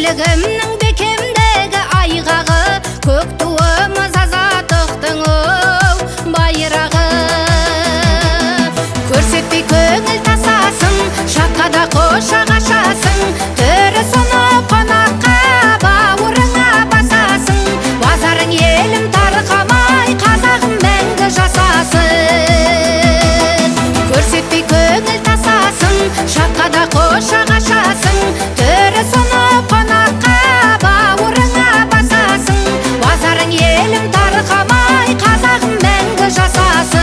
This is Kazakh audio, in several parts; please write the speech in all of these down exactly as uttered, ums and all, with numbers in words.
Бірлігімнің бекемдегі айғағы, көк туымыз азаттықтың байрағы. Көрсетпей көңіл тасасын, шаққада қошақ ашасың, түрі сұнып қонаққа бауырыңа басасың. Базарың елім тарқамай, қазағым мәңгі жасасын. Көрсетпей көңіл тасасын, шаққада қошақ ашасың, түрі сұнып қонаққа бауырыңа басасың. Базарың елім тарқамай, қазағым мәңгі жасасын.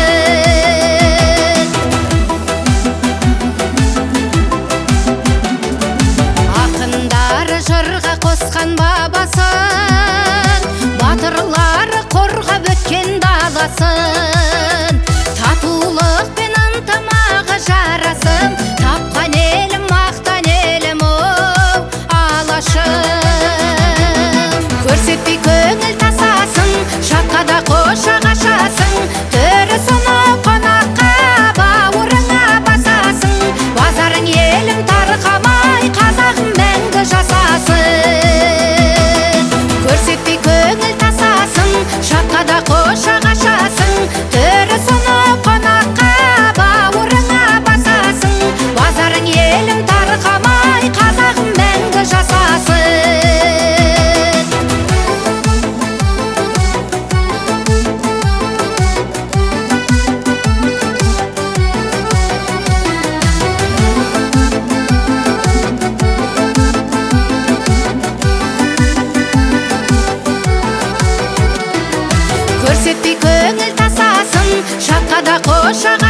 Ақындары жырға қосқан бабасын, батырлары қорғап өткен даласын. Татулық пен ынтымағы жарасым, тапқан елім мақтан елім оу алашым. Көрсетпей көңіл тасасын, шаққада қошақ ашасың, түрі сұнып қонаққа бауырыңа басасың. Базарың елім тарқамай, қазағым мәңгі жасасын. Көрсетпей көңіл тасасын, шаққада қошақ ашасың, түрі сұнып қонаққа бауырыңа басасың. Базарың елім тарқамай, қазағым мәңгі жасасын. Көрсетпей көңіл тасасын, шаққада қошақ